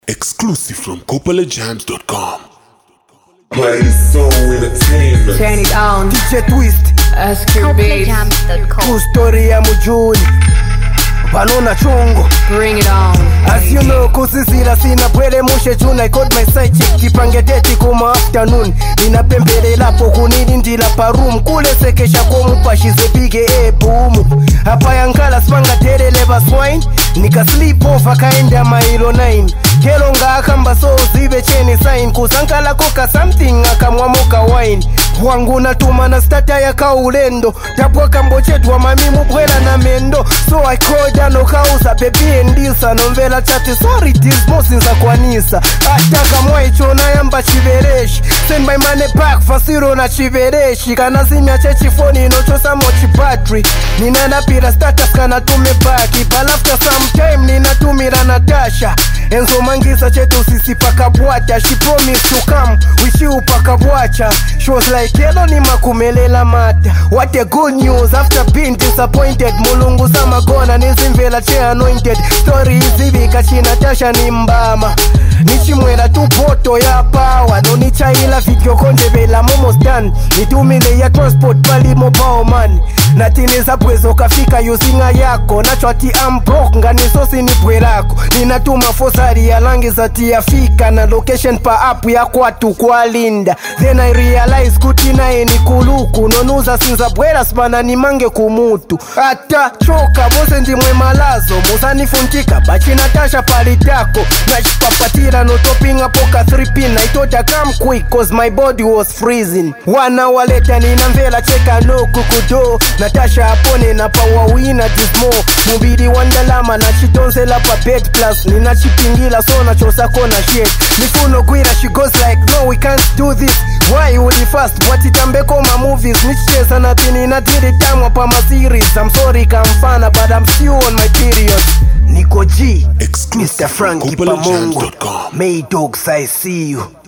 Exclusive from CopolaJams.com. Play this song entertainment. Turn it on. DJ Twist. Ask your beats. True story ya mujuni Banona chungo. Bring it on. As you know, kusisira sina pwele mushe chuna. I called my side chick, kipange deti kuma afternoon. Nina pembele lapo kunini ndila pa room. Kule sekesha komu pashize bige boom. Hapa yankala spanga tere leva swine. Nika sleep off akaenda mailo 9. Kelo nga akamba so zibe cheni sign. Kusankala koka something akamwamuka wine. Wangu natuma na stata ya kaulendo. Tapwa kambo chetu wa mamimu pwela na mendo. So I called no kausa baby endisa. Nomvela chati sorry this mosinza kwa nisa. Ataka mwaichona yamba chivereshi. Send my money back fasiro na chivereshi. Kana simya chechi phone no chosa mochi battery. Nina pira status kana tume baki. But after some time nina tumira Natasha. Enzo mangisa chetu sisi pakabwata. She promised to come with you pakabwacha. She was like yelo ni makumelela mata. What a good news after being disappointed. Mulungu sama gona nizimvela che anointed. Story izivi kachi Natasha ni mbama. Nichimwela tu poto ya power. No nichaila video konde vela almost done. Nitumile ya transport pali mobile man. Natiniza pwezo kafika yusinga yako. Nachwati I'm broke nganisosi ni pwerako. Ninatuma fosari ya langi zati ya fika. Na location pa app ya kwatu kwa linda. Then I realize kutina eni kuluku. Nonuza sinza bwera spana ni mange kumutu. Ata choka bose ndi mwe malazo. Musa nifuntika bachi Natasha palitako. Nachipapatira no topping apoka 3 pin. I thought I come quick cause my body was freezing. 1 hour later ninamvela cheka no kukudo. Natasha apone na power wina dismo. Mubidi wandalama na chitonsela pa bed plus. Nina chipingila so na chosa kona shit. Nifuno gwira she goes like no we can't do this. Why you the first? What itambe koma movies. Nichesa natini natiri tamwa pa ma series. I'm sorry kamfana but I'm still on my period. Nico G, Exclusive Mr. Frankie from Pamongo, CopolaJams.com. May Dogs I see you.